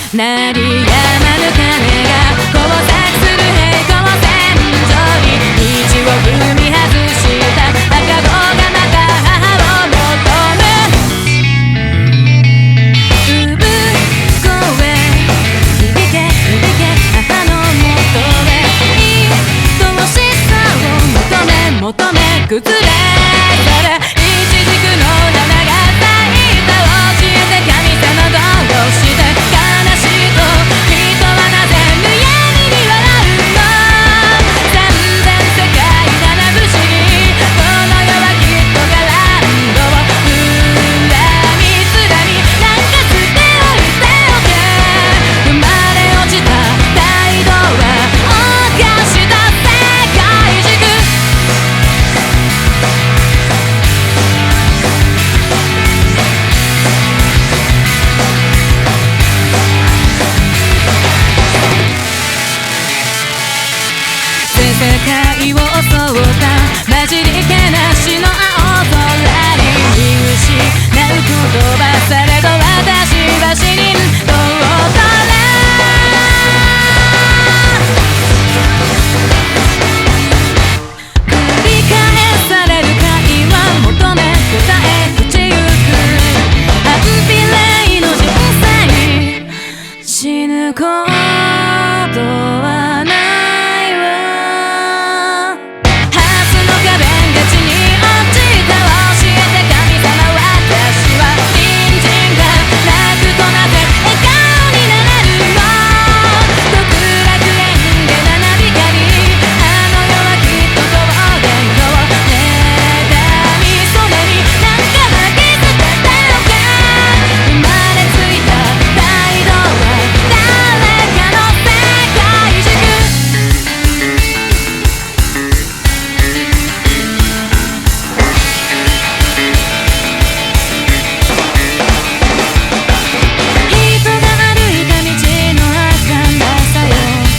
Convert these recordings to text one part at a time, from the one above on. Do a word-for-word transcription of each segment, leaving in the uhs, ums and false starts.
鳴りやまぬ鐘が交錯する平行線上に道を踏み外した赤子がまた母を求む産声響け響け母のもとへ愛おしさを求め求め崩れ去れイチジクの花が咲いた教えて神様どうして悲しいと人はなぜむやみに笑うの三千世界七不思議この世はきっとガランドを恨みつらみなんか捨ておいておけ生まれ落ちた態度は犯した世界軸世界を襲った混じりけなしの青空に見失う言葉されど私は死人と踊れ繰り返される会話求め答え口ゆく反比例の人生死ぬことはないわハースの壁が地に落ちた教えて神様私は隣人が泣くとなぜ笑顔になれるの極楽園で七光あの世はきっと桃源郷妬みそれになんか吐き捨てておけ生まれついた態度は誰かの世界軸人が歩いた道の儚さよ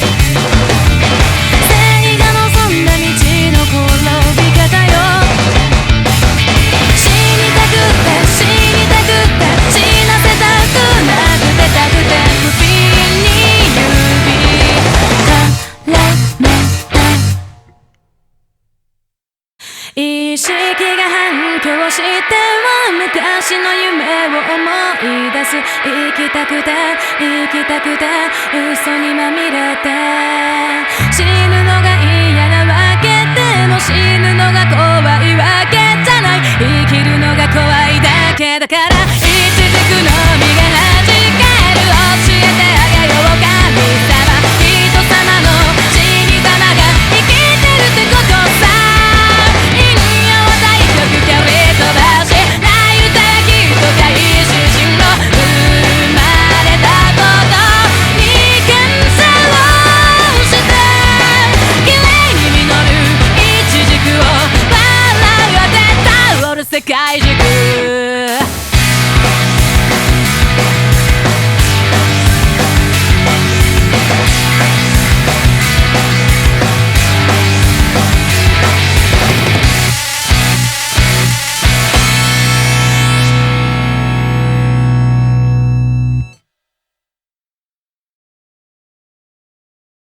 正義が望んだ道の転び方よ死にたくて死にたくて死なせたくなくてたくて首に指絡めた意識が反響しては昔の夢を思い出す生きたくて生きたくて嘘にまみれて死ぬのが嫌なわけでも死ぬのが怖いわけじゃない生きるのが怖いだけだから